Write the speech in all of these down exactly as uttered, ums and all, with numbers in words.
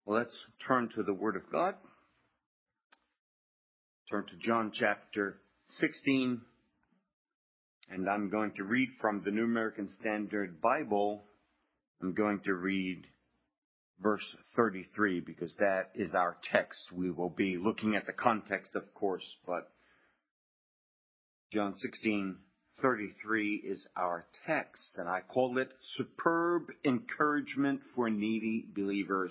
Well, let's turn to the Word of God. Turn to John chapter sixteen. And I'm going to read from the New American Standard Bible. I'm going to read verse thirty-three because that is our text. We will be looking at the context, of course, but John sixteen thirty-three is our text, and I call it Superb Encouragement for Needy Believers.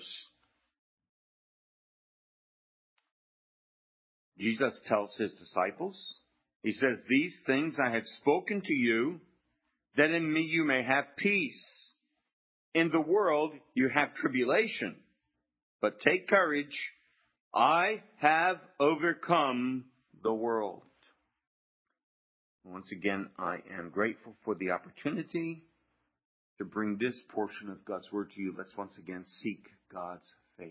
Jesus tells his disciples, he says, "These things I have spoken to you, that in me you may have peace. In the world you have tribulation, but take courage. I have overcome the world." Once again, I am grateful for the opportunity to bring this portion of God's Word to you. Let's once again seek God's face.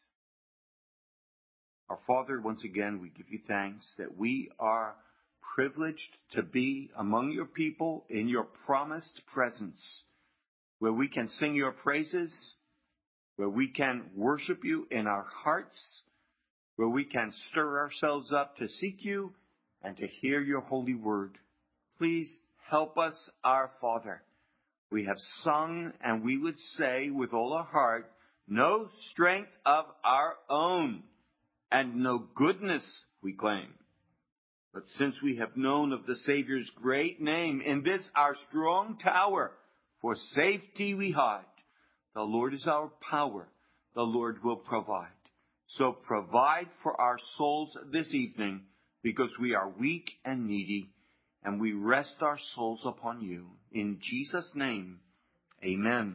Our Father, once again, we give you thanks that we are privileged to be among your people in your promised presence, where we can sing your praises, where we can worship you in our hearts, where we can stir ourselves up to seek you and to hear your holy word. Please help us, our Father. We have sung, and we would say with all our heart, no strength of our own, and no goodness we claim. But since we have known of the Savior's great name, in this our strong tower, for safety we hide. The Lord is our power. The Lord will provide. So provide for our souls this evening, because we are weak and needy, and we rest our souls upon you. In Jesus' name, amen.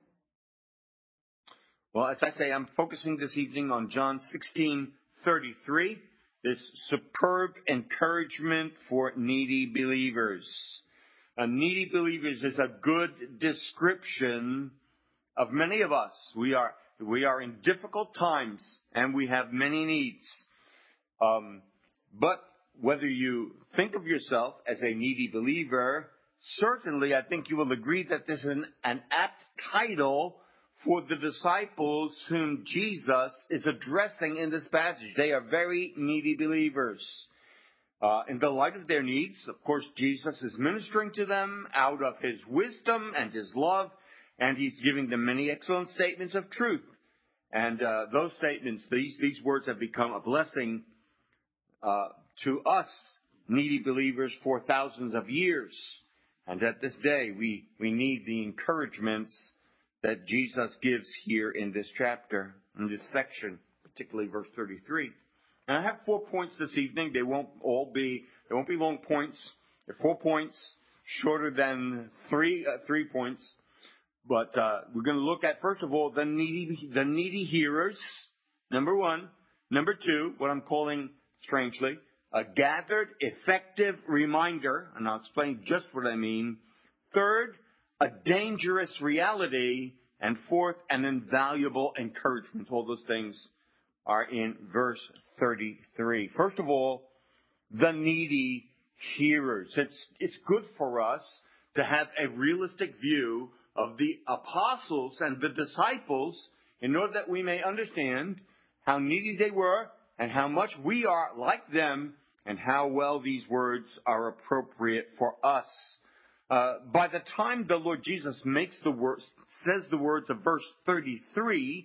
Well, as I say, I'm focusing this evening on John sixteen thirty-three, this superb encouragement for needy believers. Uh, needy believers is a good description of many of us. We are we are in difficult times, and we have many needs. Um, but whether you think of yourself as a needy believer, certainly I think you will agree that this is an, an apt title for the disciples whom Jesus is addressing in this passage. They are very needy believers. Uh, in the light of their needs, of course, Jesus is ministering to them out of his wisdom and his love, and he's giving them many excellent statements of truth. And uh, those statements, these, these words have become a blessing uh, to us, needy believers, for thousands of years. And at this day, we, we need the encouragements that Jesus gives here in this chapter, in this section, particularly verse thirty-three. And I have four points this evening. They won't all be, they won't be long points. They're four points, shorter than three, uh, three points. But uh, we're going to look at, first of all, the needy, the needy hearers, number one. Number two, what I'm calling, strangely, a gathered, effective reminder, and I'll explain just what I mean. Third, a dangerous reality. And fourth, an invaluable encouragement. All those things are in verse thirty-three. First of all, the needy hearers. It's, it's good for us to have a realistic view of the apostles and the disciples in order that we may understand how needy they were and how much we are like them and how well these words are appropriate for us. Uh, by the time the Lord Jesus makes the words, says the words of verse thirty-three,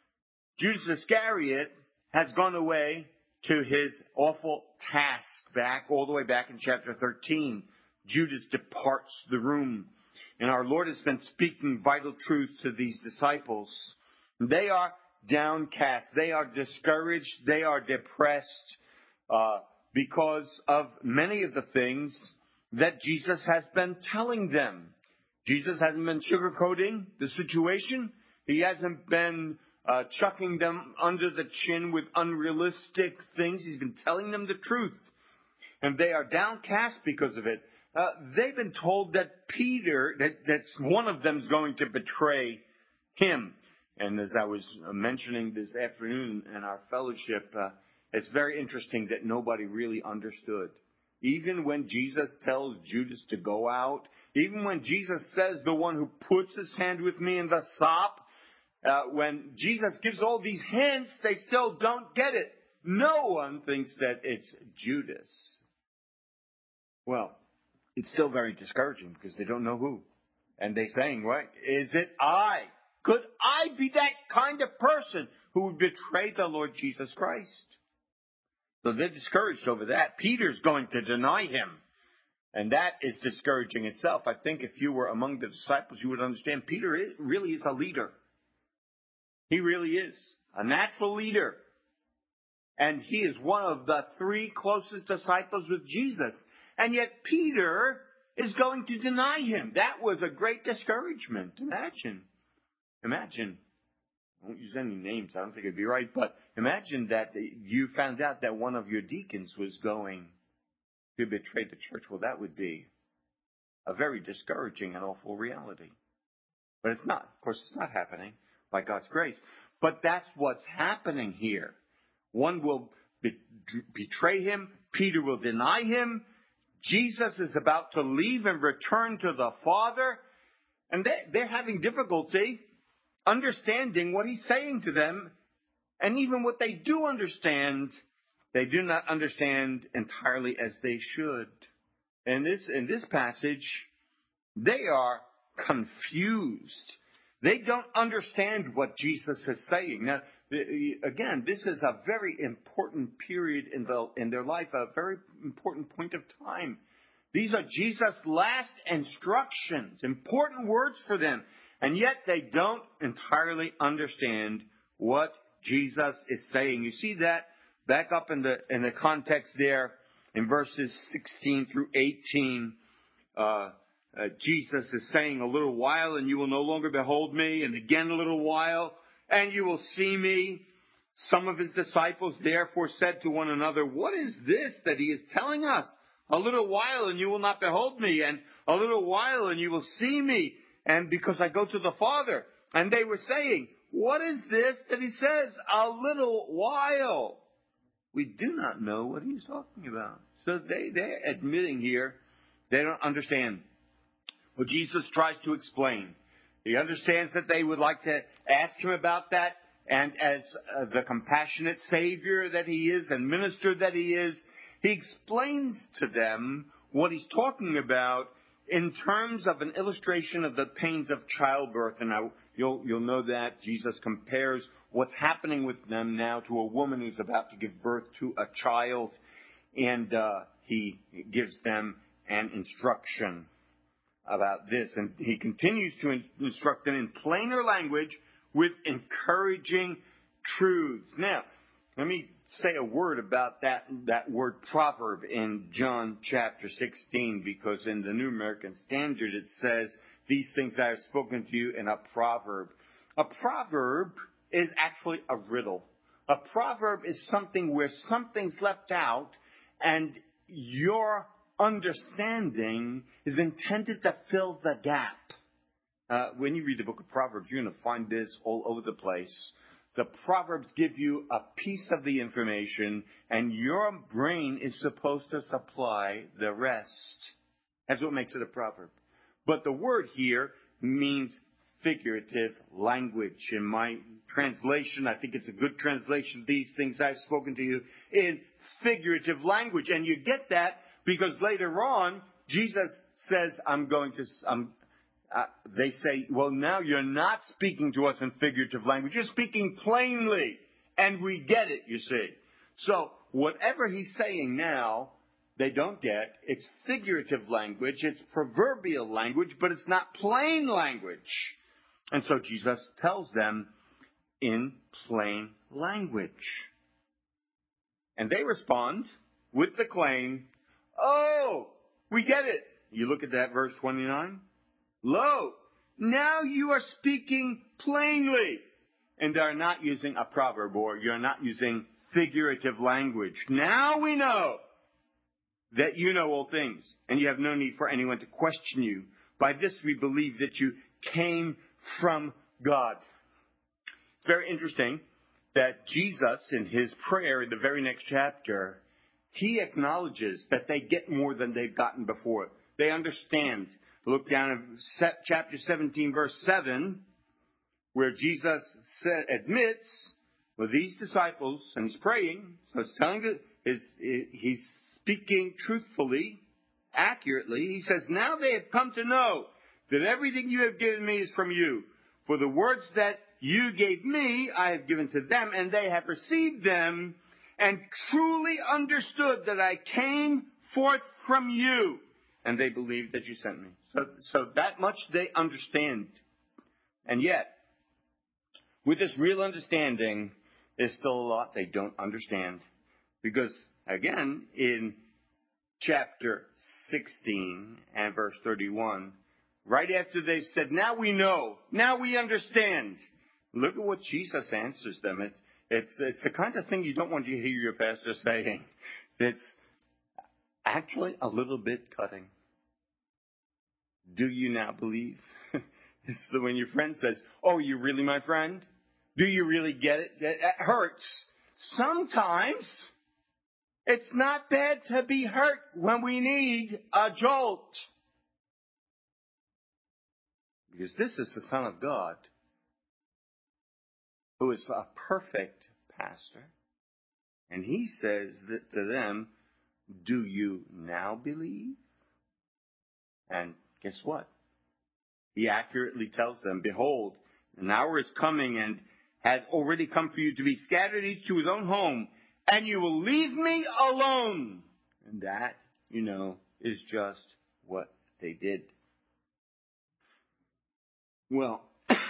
Judas Iscariot has gone away to his awful task back, all the way back in chapter thirteen. Judas departs the room. And our Lord has been speaking vital truth to these disciples. They are downcast. They are discouraged. They are depressed uh, because of many of the things that Jesus has been telling them. Jesus hasn't been sugarcoating the situation. He hasn't been uh, chucking them under the chin with unrealistic things. He's been telling them the truth. And they are downcast because of it. Uh, they've been told that Peter, that that's one of them is going to betray him. And as I was mentioning this afternoon in our fellowship, uh, it's very interesting that nobody really understood. Even when Jesus tells Judas to go out, even when Jesus says the one who puts his hand with me in the sop, Uh, when Jesus gives all these hints, they still don't get it. No one thinks that it's Judas. Well, it's still very discouraging because they don't know who. And they're saying, what? Is it I? Could I be that kind of person who would betray the Lord Jesus Christ? So they're discouraged over that. Peter's going to deny him. And that is discouraging itself. I think if you were among the disciples, you would understand Peter is, really is a leader. He really is a natural leader. And he is one of the three closest disciples with Jesus. And yet Peter is going to deny him. That was a great discouragement. Imagine. Imagine. I won't use any names. I don't think it'd be right. But imagine that you found out that one of your deacons was going to betray the church. Well, that would be a very discouraging and awful reality. But it's not. Of course, it's not happening by God's grace. But that's what's happening here. One will be- betray him. Peter will deny him. Jesus is about to leave and return to the Father. And they, they're having difficulty understanding what he's saying to them. And even what they do understand, they do not understand entirely as they should. And this, in this passage, they are confused. They don't understand what Jesus is saying. Now, again, this is a very important period in the in their life, a very important point of time. These are Jesus' last instructions, important words for them, and yet they don't entirely understand what Jesus is saying. You see that back up in the in the context there in verses sixteen through eighteen. Uh, uh, Jesus is saying, "A little while, and you will no longer behold me, and again a little while, and you will see me." Some of his disciples therefore said to one another, "What is this that he is telling us? A little while and you will not behold me, and a little while and you will see me, and because I go to the Father." And they were saying, "What is this that he says, a little while?" We do not know what he's talking about. So they, they're admitting here they don't understand. Well, Jesus tries to explain. He understands that they would like to ask him about that. And as uh, the compassionate Savior that he is and minister that he is, he explains to them what he's talking about in terms of an illustration of the pains of childbirth. And now you'll, you'll know that Jesus compares what's happening with them now to a woman who's about to give birth to a child. And uh, he gives them an instruction about this. And he continues to in- instruct them in plainer language with encouraging truths. Now, let me say a word about that, that word proverb in John chapter sixteen, because in the New American Standard it says, "These things I have spoken to you in a proverb." A proverb is actually a riddle. A proverb is something where something's left out and your understanding is intended to fill the gap. Uh, when you read the book of Proverbs, you're going to find this all over the place. The Proverbs give you a piece of the information, and your brain is supposed to supply the rest. That's what makes it a proverb. But the word here means figurative language. In my translation, I think it's a good translation. These things I've spoken to you in figurative language. And you get that because later on, Jesus says, I'm going to... I'm, Uh, they say, well, now you're not speaking to us in figurative language. You're speaking plainly. And we get it, you see. So whatever he's saying now, they don't get. It's figurative language. It's proverbial language, but it's not plain language. And so Jesus tells them in plain language. And they respond with the claim, "Oh, we get it." You look at that verse twenty-nine. "Lo, now you are speaking plainly," and are not using a proverb, or you're not using figurative language. "Now we know that you know all things, and you have no need for anyone to question you. By this we believe that you came from God." It's very interesting that Jesus, in his prayer in the very next chapter, he acknowledges that they get more than they've gotten before. They understand. Look down at chapter seventeen, verse seven, where Jesus said, admits, well, these disciples, and he's praying, so it's telling you, is, he's speaking truthfully, accurately. He says, now they have come to know that everything you have given me is from you. For the words that you gave me, I have given to them, and they have received them, and truly understood that I came forth from you, and they believed that you sent me. So, so that much they understand. And yet, with this real understanding, there's still a lot they don't understand. Because, again, in chapter sixteen and verse thirty-one, right after they've said, now we know, now we understand, look at what Jesus answers them. It, it's, it's the kind of thing you don't want to hear your pastor saying. It's actually a little bit cutting. Do you now believe? So when your friend says, oh, you really my friend? Do you really get it? That hurts. Sometimes it's not bad to be hurt when we need a jolt. Because this is the Son of God, who is a perfect pastor. And he says that to them, do you now believe? And guess what? He accurately tells them, behold, an hour is coming and has already come for you to be scattered each to his own home, and you will leave me alone. And that, you know, is just what they did. Well,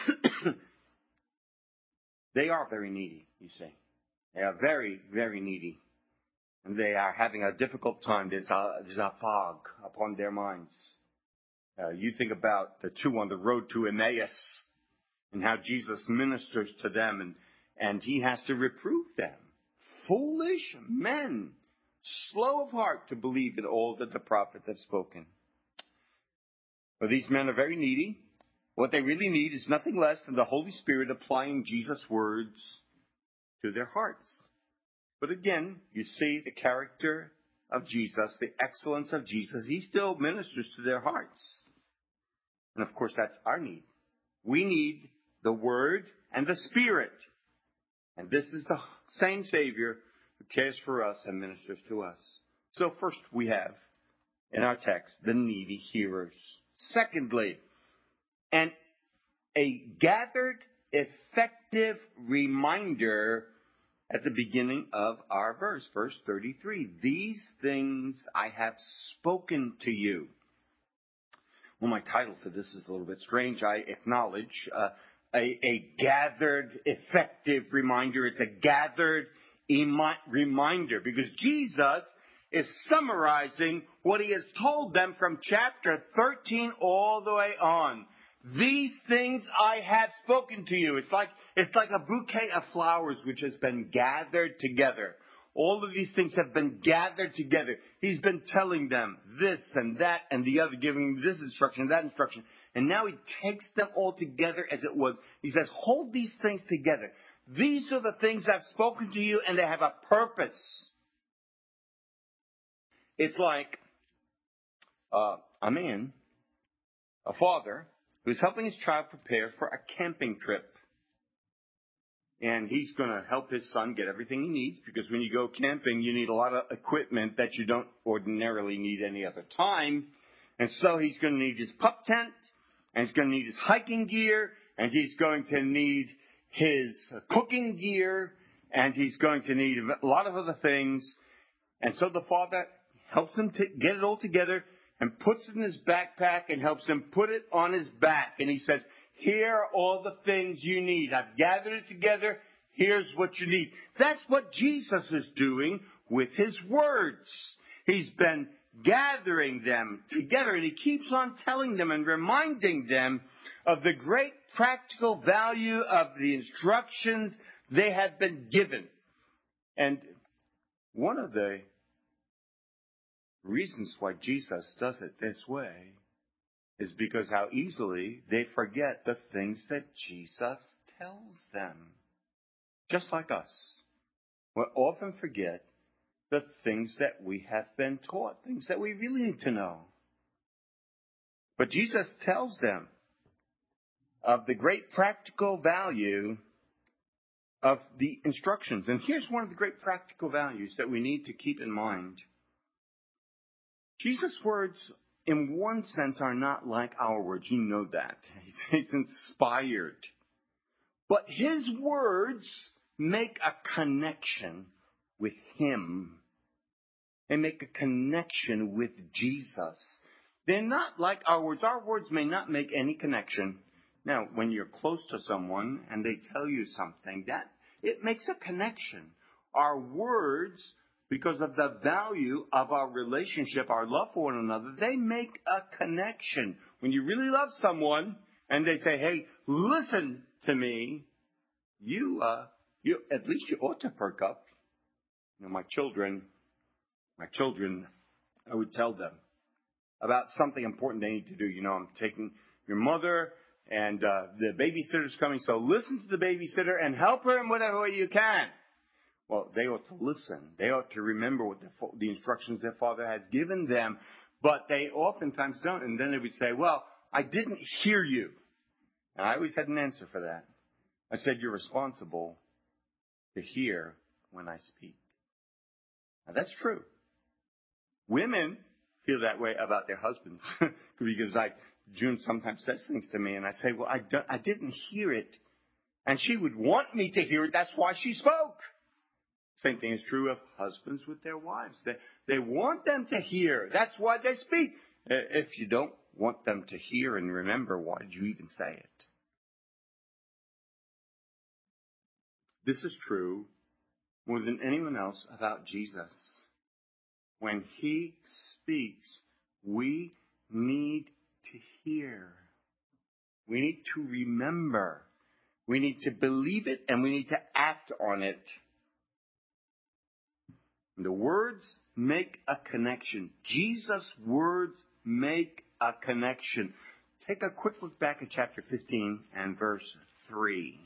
they are very needy, you see. They are very, very needy. And they are having a difficult time. There's a, there's a fog upon their minds. Uh, you think about the two on the road to Emmaus and how Jesus ministers to them, and, and he has to reprove them. Foolish men, slow of heart to believe in all that the prophets have spoken. But these men are very needy. What they really need is nothing less than the Holy Spirit applying Jesus' words to their hearts. But again, you see the character of Jesus, the excellence of Jesus. He still ministers to their hearts. And of course, that's our need. We need the Word and the Spirit. And this is the same Savior who cares for us and ministers to us. So first we have, in our text, the needy hearers. Secondly, and a gathered, effective reminder at the beginning of our verse, verse thirty-three. These things I have spoken to you. Well, my title for this is a little bit strange, I acknowledge. Uh, a, a gathered, effective reminder. It's a gathered emi- reminder because Jesus is summarizing what he has told them from chapter thirteen all the way on. These things I have spoken to you. It's like, it's like a bouquet of flowers which has been gathered together. All of these things have been gathered together. He's been telling them this and that and the other, giving them this instruction and that instruction. And now he takes them all together as it was. He says, hold these things together. These are the things I've spoken to you, and they have a purpose. It's like uh, a man, a father, who's helping his child prepare for a camping trip. And he's going to help his son get everything he needs, because when you go camping, you need a lot of equipment that you don't ordinarily need any other time. And so he's going to need his pup tent, and he's going to need his hiking gear, and he's going to need his cooking gear, and he's going to need a lot of other things. And so the father helps him to get it all together and puts it in his backpack and helps him put it on his back. And he says, here are all the things you need. I've gathered it together. Here's what you need. That's what Jesus is doing with his words. He's been gathering them together, and he keeps on telling them and reminding them of the great practical value of the instructions they have been given. And one of the reasons why Jesus does it this way is because how easily they forget the things that Jesus tells them. Just like us. We often forget the things that we have been taught, things that we really need to know. But Jesus tells them of the great practical value of the instructions. And here's one of the great practical values that we need to keep in mind. Jesus' words, in one sense, are not like our words. You know that. He's inspired. But his words make a connection with him. They make a connection with Jesus. They're not like our words. Our words may not make any connection. Now, when you're close to someone and they tell you something, that it makes a connection. Our words, because of the value of our relationship, our love for one another, they make a connection. When you really love someone and they say, hey, listen to me, you, uh, you, at least you ought to perk up. You know, my children, my children, I would tell them about something important they need to do. You know, I'm taking your mother and uh, the babysitter's coming, so listen to the babysitter and help her in whatever way you can. Well, they ought to listen. They ought to remember what the, the instructions their father has given them, but they oftentimes don't. And then they would say, well, I didn't hear you. And I always had an answer for that. I said, you're responsible to hear when I speak. Now, that's true. Women feel that way about their husbands because I, June sometimes says things to me and I say, well, I, don't, I didn't hear it. And she would want me to hear it. That's why she spoke. Same thing is true of husbands with their wives. They, they want them to hear. That's why they speak. If you don't want them to hear and remember, why did you even say it? This is true more than anyone else about Jesus. When he speaks, we need to hear. We need to remember. We need to believe it and we need to act on it. The words make a connection. Jesus' words make a connection. Take a quick look back at chapter fifteen and verse three.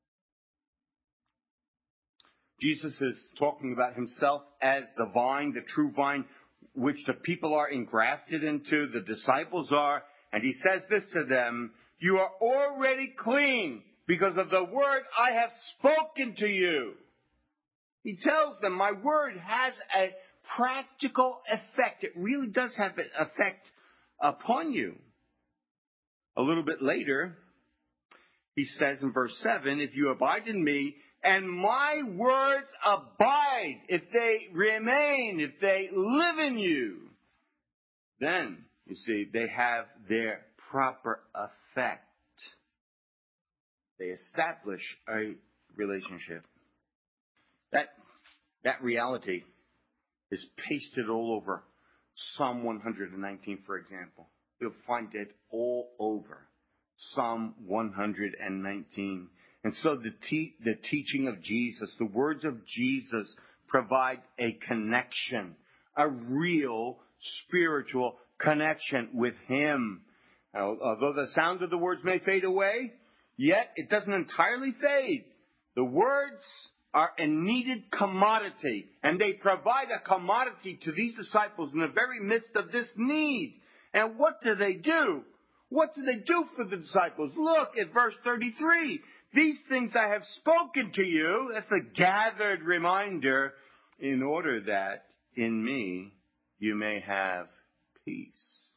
Jesus is talking about himself as the vine, the true vine, which the people are engrafted into, the disciples are. And he says this to them, you are already clean because of the word I have spoken to you. He tells them, my word has a practical effect. It really does have an effect upon you. A little bit later, he says in verse seven, if you abide in me, and my words abide, if they remain, if they live in you, then, you see, they have their proper effect. They establish a relationship. That, that reality is pasted all over Psalm one nineteen, for example. You'll find it all over Psalm one nineteen. And so the, te- the teaching of Jesus, the words of Jesus provide a connection, a real spiritual connection with him. Now, although the sound of the words may fade away, yet it doesn't entirely fade. The words are a needed commodity, and they provide a commodity to these disciples in the very midst of this need. And what do they do? What do they do for the disciples? Look at verse thirty-three. These things I have spoken to you, that's the gathered reminder, in order that in me you may have peace.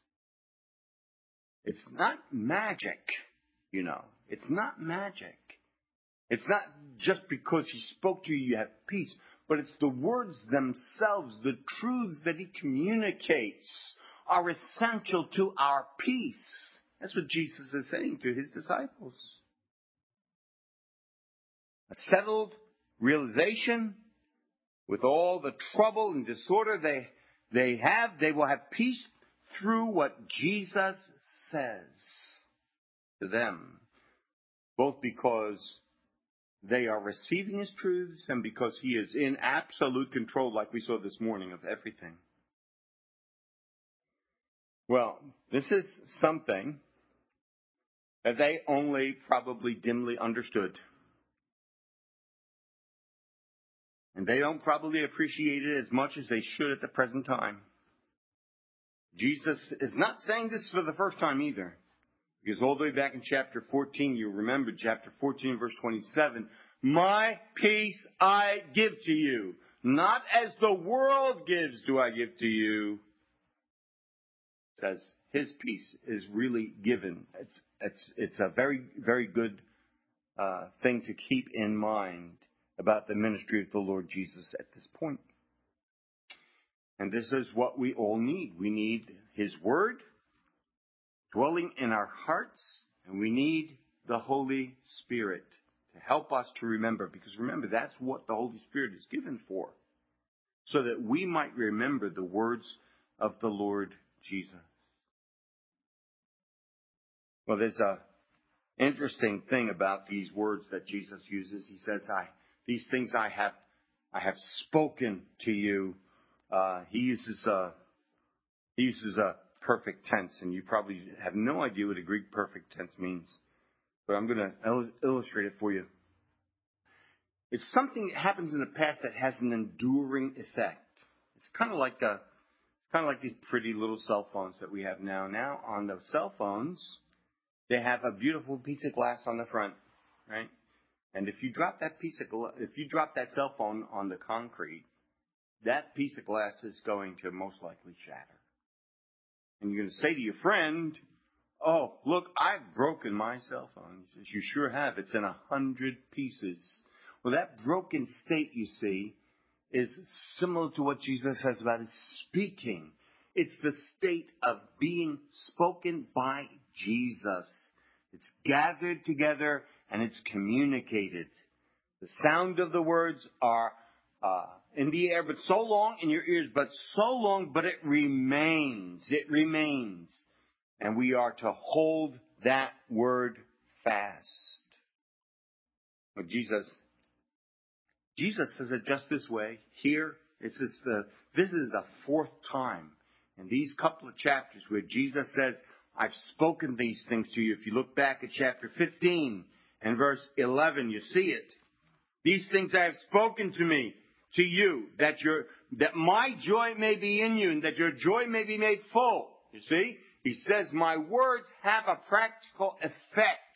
It's not magic, you know. It's not magic. It's not just because he spoke to you, you have peace, but it's the words themselves, the truths that he communicates are essential to our peace. That's what Jesus is saying to his disciples. A settled realization with all the trouble and disorder they, they have, they will have peace through what Jesus says to them, both because they are receiving his truths and because he is in absolute control, like we saw this morning, of everything. Well, this is something that they only probably dimly understood. And they don't probably appreciate it as much as they should at the present time. Jesus is not saying this for the first time either. Because all the way back in chapter fourteen, you remember chapter fourteen, verse twenty-seven, my peace I give to you. Not as the world gives do I give to you. It says his peace is really given. It's, it's, it's a very, very good uh, thing to keep in mind about the ministry of the Lord Jesus at this point. And this is what we all need. We need his word dwelling in our hearts, and we need the Holy Spirit to help us to remember. Because remember, that's what the Holy Spirit is given for. So that we might remember the words of the Lord Jesus. Well, there's a interesting thing about these words that Jesus uses. He says, "I these things I have I have spoken to you." Uh, he uses a he uses a perfect tense, and you probably have no idea what a Greek perfect tense means. But I'm going to il- illustrate it for you. It's something that happens in the past that has an enduring effect. It's kind of like a kind of like these pretty little cell phones that we have now. Now on the cell phones, they have a beautiful piece of glass on the front, right? And if you drop that piece of gla- if you drop that cell phone on the concrete, that piece of glass is going to most likely shatter. And you're going to say to your friend, "Oh, look, I've broken my cell phone." He says, "You sure have. It's in a hundred pieces." Well, that broken state, you see, is similar to what Jesus says about his speaking. It's the state of being spoken by Jesus. It's gathered together and it's communicated. The sound of the words are uh, in the air, but so long in your ears, but so long, but it remains. It remains. And we are to hold that word fast. But Jesus, Jesus says it just this way. Here, it's just the, this is the fourth time in these couple of chapters where Jesus says, "I've spoken these things to you." If you look back at chapter fifteen and verse eleven, you see it. "These things I have spoken to me, to you, that your, that my joy may be in you and that your joy may be made full." You see? He says, my words have a practical effect.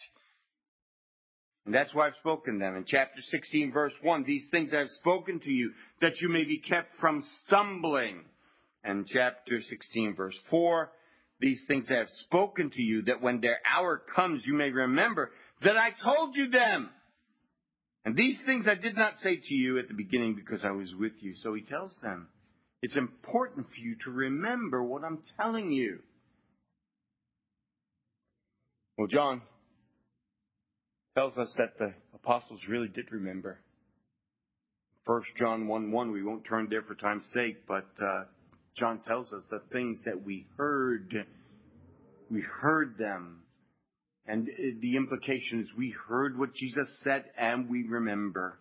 And that's why I've spoken them. In chapter sixteen, verse one, "These things I have spoken to you, that you may be kept from stumbling." And chapter sixteen, verse four, "These things I have spoken to you, that when their hour comes, you may remember that I told you them. And these things I did not say to you at the beginning because I was with you." So he tells them, it's important for you to remember what I'm telling you. Well, John tells us that the apostles really did remember. First John one one, we won't turn there for time's sake, but uh, John tells us the things that we heard, we heard them. And the implication is we heard what Jesus said and we remember.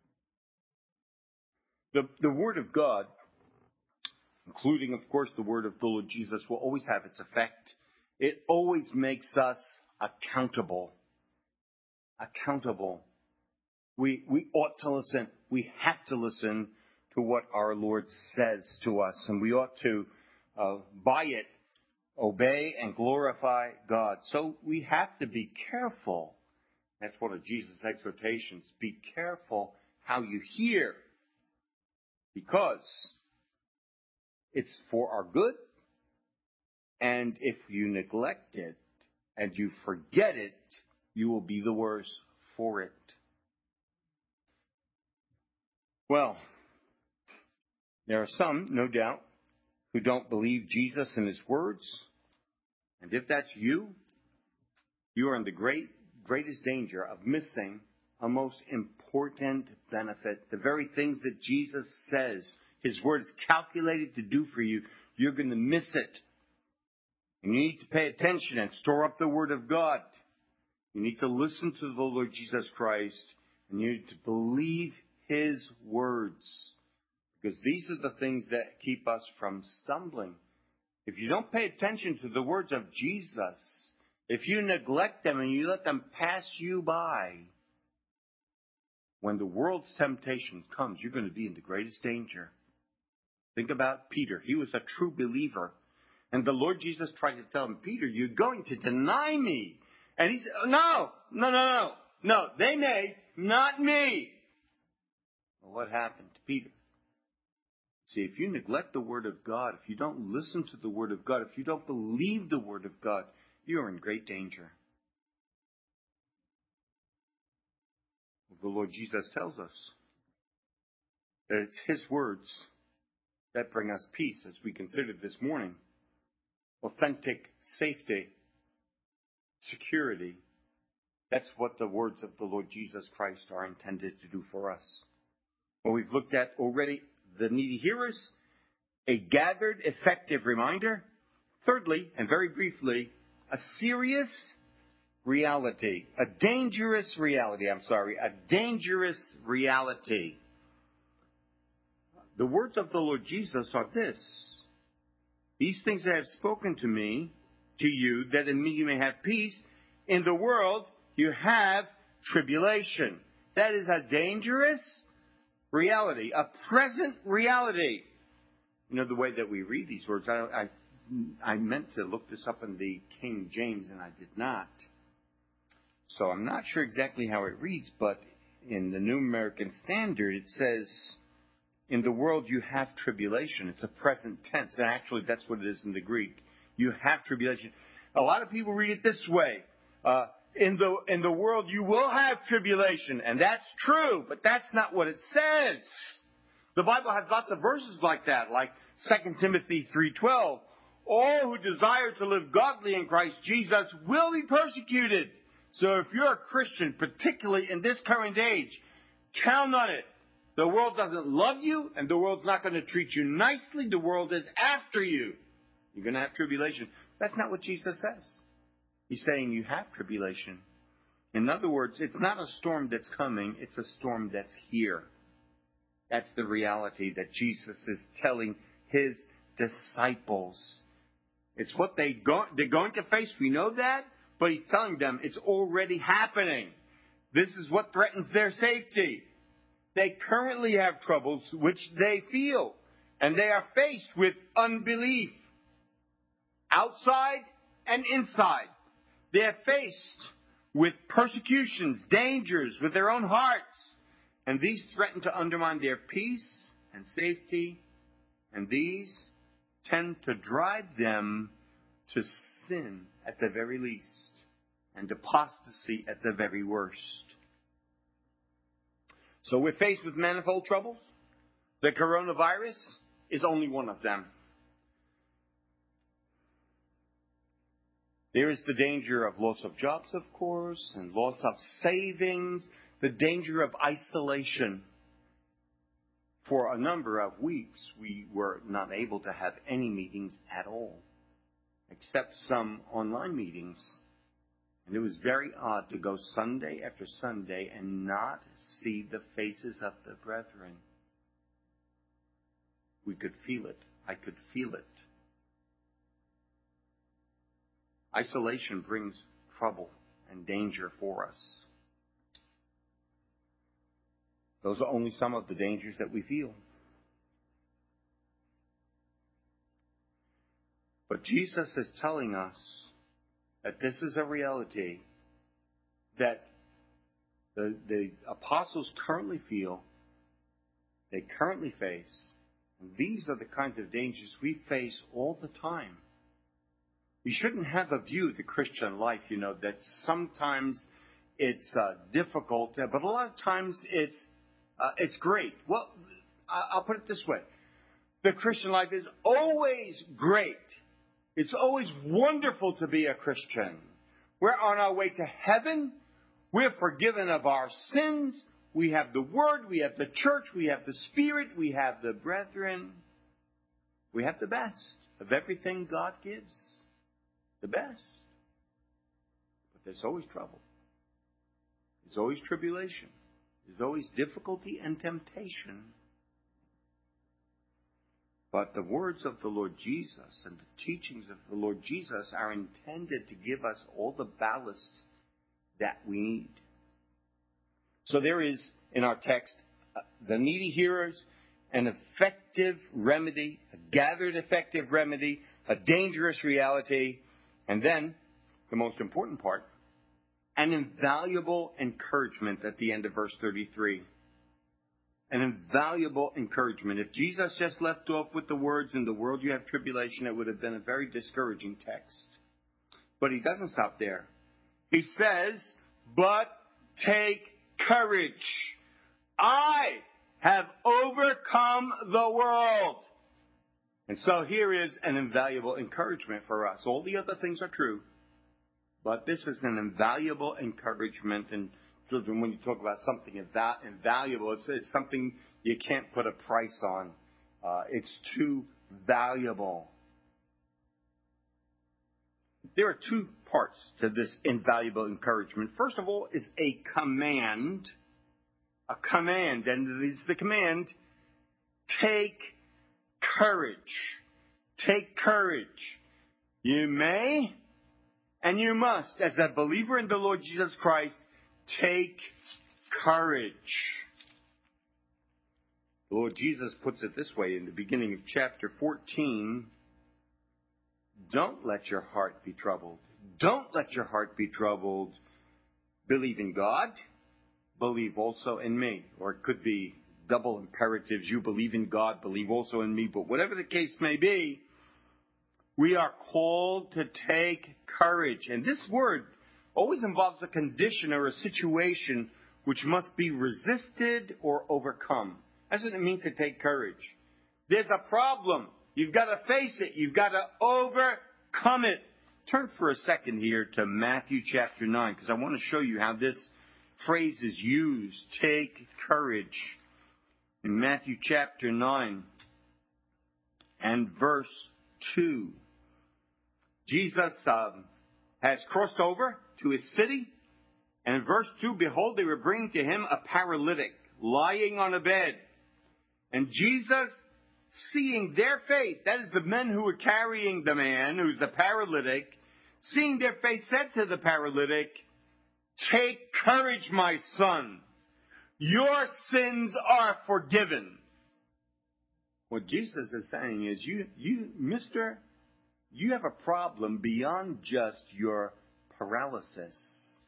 The, the Word of God, including, of course, the Word of the Lord Jesus, will always have its effect. It always makes us accountable. Accountable. We, we ought to listen. We have to listen to what our Lord says to us. And we ought to, uh, by it, obey and glorify God. So we have to be careful. That's one of Jesus' exhortations. Be careful how you hear. Because it's for our good. And if you neglect it and you forget it, you will be the worse for it. Well, there are some, no doubt, who don't believe Jesus and his words. And if that's you, you are in the great, greatest danger of missing a most important benefit. The very things that Jesus says his word is calculated to do for you, you're going to miss it. And you need to pay attention and store up the word of God. You need to listen to the Lord Jesus Christ. And you need to believe his words. Because these are the things that keep us from stumbling. If you don't pay attention to the words of Jesus, if you neglect them and you let them pass you by, when the world's temptation comes, you're going to be in the greatest danger. Think about Peter. He was a true believer. And the Lord Jesus tried to tell him, Peter, you're going to deny me. And he said, no, no, no, no, no, they may, not me. Well, what happened to Peter? See, if you neglect the Word of God, if you don't listen to the Word of God, if you don't believe the Word of God, you are in great danger. The Lord Jesus tells us that it's His words that bring us peace, as we considered this morning. Authentic safety, security. That's what the words of the Lord Jesus Christ are intended to do for us. Well, we've looked at already the needy hearers, a gathered, effective reminder. Thirdly, and very briefly, a serious reality, a dangerous reality, I'm sorry, a dangerous reality. The words of the Lord Jesus are this: these things I have spoken to me, to you, that in me you may have peace. In the world you have tribulation. That is a dangerous reality, a present reality. You know, the way that we read these words, I, I, I meant to look this up in the King James, and I did not. So I'm not sure exactly how it reads, but in the New American Standard, it says, in the world you have tribulation. It's a present tense, and actually that's what it is in the Greek. You have tribulation. A lot of people read it this way. Uh, in the in the world you will have tribulation, and that's true, but that's not what it says. The Bible has lots of verses like that, like Second Timothy three twelve. All who desire to live godly in Christ Jesus will be persecuted. So if you're a Christian, particularly in this current age, count on it. The world doesn't love you, and the world's not going to treat you nicely. The world is after you. You're going to have tribulation. That's not what Jesus says. He's saying you have tribulation. In other words, it's not a storm that's coming, it's a storm that's here. That's the reality that Jesus is telling His disciples. It's what they go, they're going to face. We know that, but He's telling them it's already happening. This is what threatens their safety. They currently have troubles which they feel, and they are faced with unbelief, outside and inside. They are faced with persecutions, dangers with their own hearts, and these threaten to undermine their peace and safety, and these tend to drive them to sin at the very least, and apostasy at the very worst. So we're faced with manifold troubles. The coronavirus is only one of them. There is the danger of loss of jobs, of course, and loss of savings, the danger of isolation. For a number of weeks, we were not able to have any meetings at all, except some online meetings. And it was very odd to go Sunday after Sunday and not see the faces of the brethren. We could feel it. I could feel it. Isolation brings trouble and danger for us. Those are only some of the dangers that we feel. But Jesus is telling us that this is a reality that the, the apostles currently feel, they currently face. And these are the kinds of dangers we face all the time. We shouldn't have a view of the Christian life, you know, that sometimes it's uh, difficult, but a lot of times it's uh, it's great. Well, I'll put it this way. The Christian life is always great. It's always wonderful to be a Christian. We're on our way to heaven. We're forgiven of our sins. We have the Word. We have the church. We have the Spirit. We have the brethren. We have the best of everything God gives. The best. But there's always trouble. There's always tribulation. There's always difficulty and temptation. But the words of the Lord Jesus and the teachings of the Lord Jesus are intended to give us all the ballast that we need. So there is, in our text, uh, the needy hearers, an effective remedy, a gathered effective remedy a dangerous reality, and then, the most important part, an invaluable encouragement at the end of verse thirty-three. An invaluable encouragement. If Jesus just left off with the words, "In the world you have tribulation," it would have been a very discouraging text. But he doesn't stop there. He says, "But take courage. I have overcome the world." And so here is an invaluable encouragement for us. All the other things are true, but this is an invaluable encouragement. And children, when you talk about something invaluable, it's, it's something you can't put a price on. Uh, it's too valuable. There are two parts to this invaluable encouragement. First of all is a command. A command, and it is the command, take courage. Take courage. You may and you must, as a believer in the Lord Jesus Christ, take courage. The Lord Jesus puts it this way in the beginning of chapter fourteen. Don't let your heart be troubled. Don't let your heart be troubled. Believe in God. Believe also in me. Or it could be double imperatives. You believe in God, believe also in me. But whatever the case may be, we are called to take courage. And this word always involves a condition or a situation which must be resisted or overcome. That's what it means to take courage. There's a problem. You've got to face it. You've got to overcome it. Turn for a second here to Matthew chapter nine, because I want to show you how this phrase is used. Take courage. In Matthew chapter nine and verse two, Jesus um, has crossed over to his city. And in verse two, behold, they were bringing to him a paralytic lying on a bed. And Jesus, seeing their faith, that is the men who were carrying the man, who's the paralytic, seeing their faith, said to the paralytic, take courage, my son. Your sins are forgiven. What Jesus is saying is, you, you, mister, you have a problem beyond just your paralysis.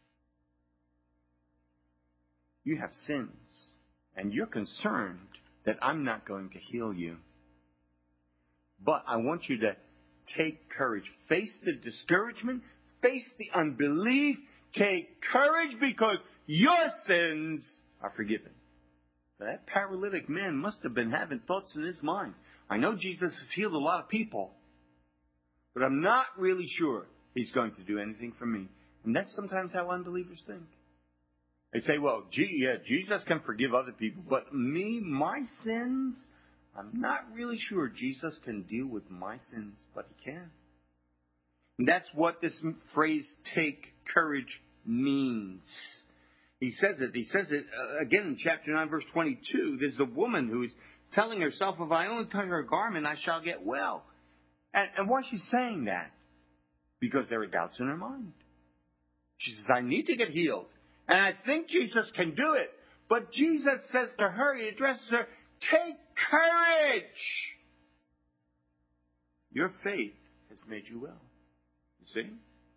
You have sins, and you're concerned that I'm not going to heal you. But I want you to take courage. Face the discouragement. Face the unbelief. Take courage because your sins are forgiven. That paralytic man must have been having thoughts in his mind. I know Jesus has healed a lot of people, but I'm not really sure he's going to do anything for me. And that's sometimes how unbelievers think. They say, well, gee, yeah, Jesus can forgive other people, but me, my sins, I'm not really sure Jesus can deal with my sins, but he can. And that's what this phrase, take courage, means. He says it. He says it uh, again in chapter nine, verse twenty-two. There's a woman who is telling herself, if I only touch her garment, I shall get well. And, and why is she saying that? Because there are doubts in her mind. She says, I need to get healed. And I think Jesus can do it. But Jesus says to her, he addresses her, take courage. Your faith has made you well. You see?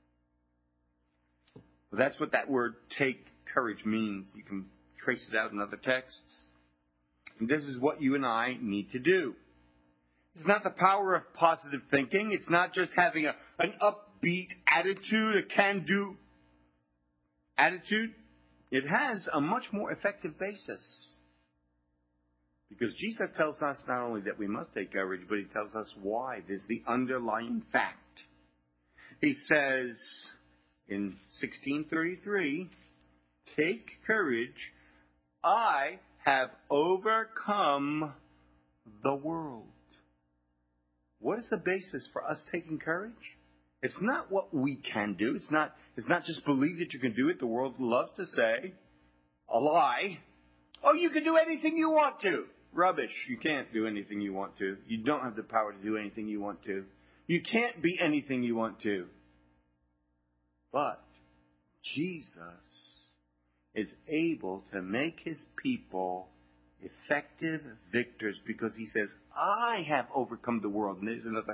Well, that's what that word take courage means. You can trace it out in other texts. And this is what you and I need to do. It's not the power of positive thinking. It's not just having a, an upbeat attitude, a can-do attitude. It has a much more effective basis. Because Jesus tells us not only that we must take courage, but he tells us why. There's the underlying fact. He says in sixteen thirty-three, take courage, I have overcome the world. What is the basis for us taking courage? It's not what we can do. It's not, it's not just believe that you can do it. The world loves to say a lie. Oh, you can do anything you want to. Rubbish. You can't do anything you want to. You don't have the power to do anything you want to. You can't be anything you want to. But Jesus is able to make his people effective victors because he says, I have overcome the world. And there's another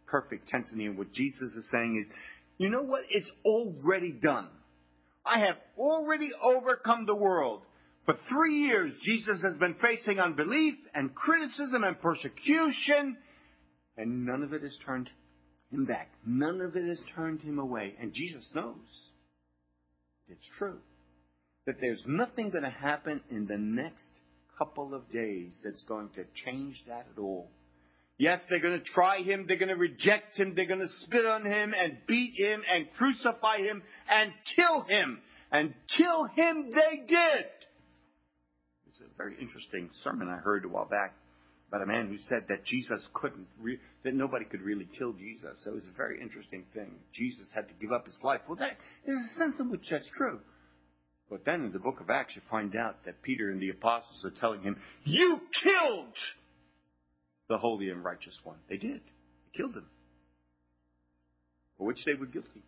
perfect tense in here. What Jesus is saying is, you know what? It's already done. I have already overcome the world. For three years, Jesus has been facing unbelief and criticism and persecution, and none of it has turned him back. None of it has turned him away. And Jesus knows it's true, that there's nothing going to happen in the next couple of days that's going to change that at all. Yes, they're going to try him, they're going to reject him, they're going to spit on him and beat him and crucify him and kill him. And kill him they did. It's a very interesting sermon I heard a while back about a man who said that Jesus couldn't, re- that nobody could really kill Jesus. So it was a very interesting thing. Jesus had to give up his life. Well, that is a sense in which that's true. But then in the book of Acts, you find out that Peter and the apostles are telling him, you killed the holy and righteous one. They did. They killed him. For which they were guilty.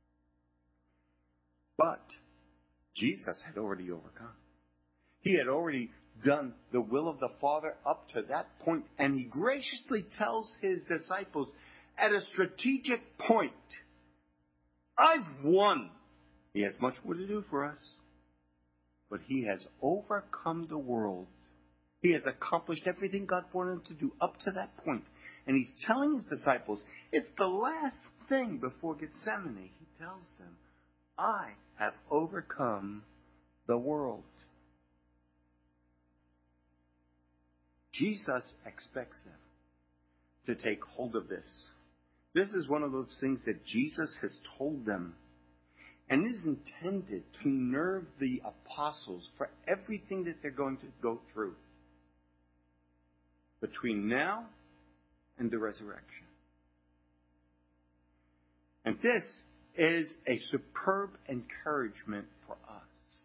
But Jesus had already overcome. He had already done the will of the Father up to that point, and he graciously tells his disciples at a strategic point, I've won. He has much more to do for us, but he has overcome the world. He has accomplished everything God wanted him to do up to that point. And he's telling his disciples, it's the last thing before Gethsemane. He tells them, I have overcome the world. Jesus expects them to take hold of this. This is one of those things that Jesus has told them, and is intended to nerve the apostles for everything that they're going to go through between now and the resurrection. And this is a superb encouragement for us.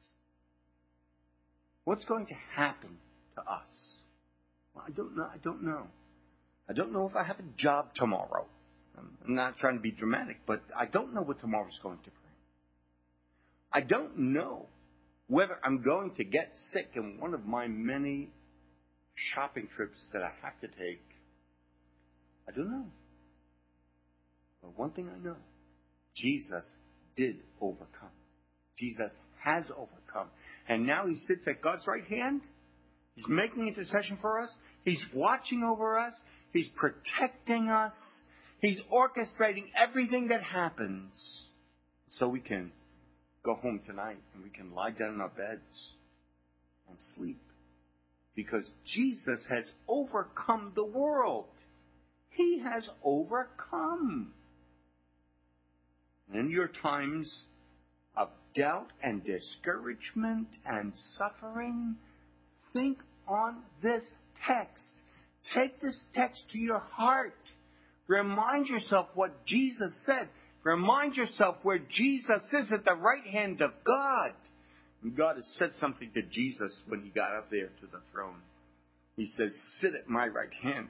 What's going to happen to us? Well, I don't know. I don't know. I don't know if I have a job tomorrow. I'm not trying to be dramatic, but I don't know what tomorrow's going to bring. I don't know whether I'm going to get sick in one of my many shopping trips that I have to take. I don't know. But one thing I know, Jesus did overcome. Jesus has overcome. And now he sits at God's right hand. He's making intercession for us. He's watching over us. He's protecting us. He's orchestrating everything that happens so we can go home tonight and we can lie down in our beds and sleep. Because Jesus has overcome the world. He has overcome. And in your times of doubt and discouragement and suffering, think on this text. Take this text to your heart. Remind yourself what Jesus said. Remind yourself where Jesus is at the right hand of God. And God has said something to Jesus when he got up there to the throne. He says, sit at my right hand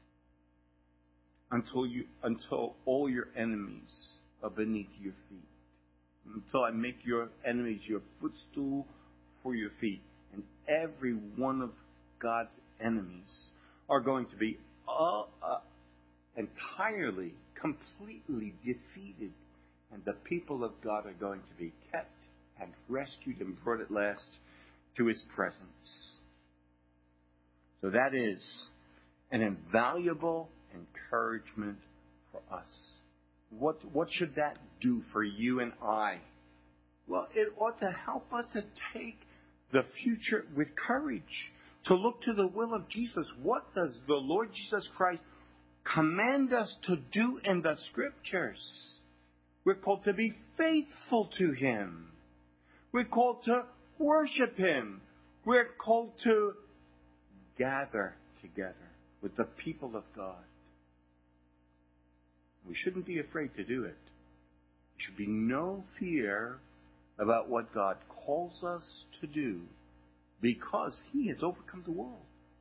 until you, until all your enemies are beneath your feet. Until I make your enemies your footstool for your feet. And every one of God's enemies are going to be uh, uh, entirely, completely defeated. And the people of God are going to be kept and rescued and brought at last to his presence. So that is an invaluable encouragement for us. What, what should that do for you and I? Well, it ought to help us to take the future with courage, to look to the will of Jesus. What does the Lord Jesus Christ command us to do in the Scriptures? We're called to be faithful to him. We're called to worship him. We're called to gather together with the people of God. We shouldn't be afraid to do it. There should be no fear about what God calls us to do because he has overcome the world.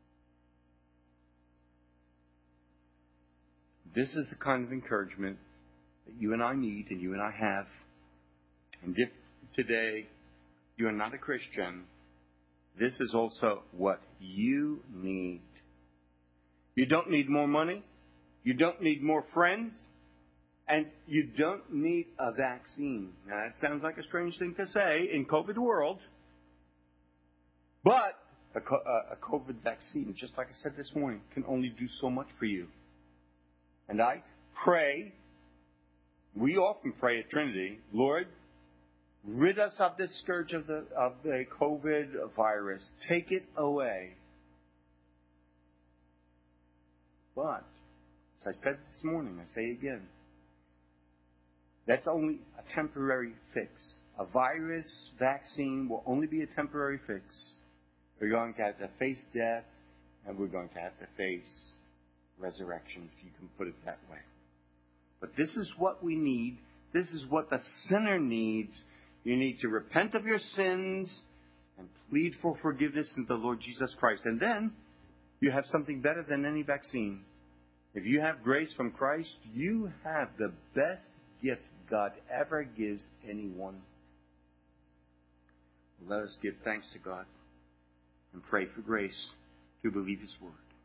This is the kind of encouragement that you and I need and you and I have. And if today you are not a Christian, this is also what you need. You don't need more money. You don't need more friends. And you don't need a vaccine. Now, that sounds like a strange thing to say in COVID world. But a, a COVID vaccine, just like I said this morning, can only do so much for you. And I pray, we often pray at Trinity, Lord, rid us of this scourge of the, of the COVID virus. Take it away. But, as I said this morning, I say again, that's only a temporary fix. A virus vaccine will only be a temporary fix. We're going to have to face death, and we're going to have to face resurrection, if you can put it that way. But this is what we need. This is what the sinner needs. You need to repent of your sins and plead for forgiveness in the Lord Jesus Christ. And then you have something better than any vaccine. If you have grace from Christ, you have the best gift God ever gives anyone. Let us give thanks to God and pray for grace to believe His word.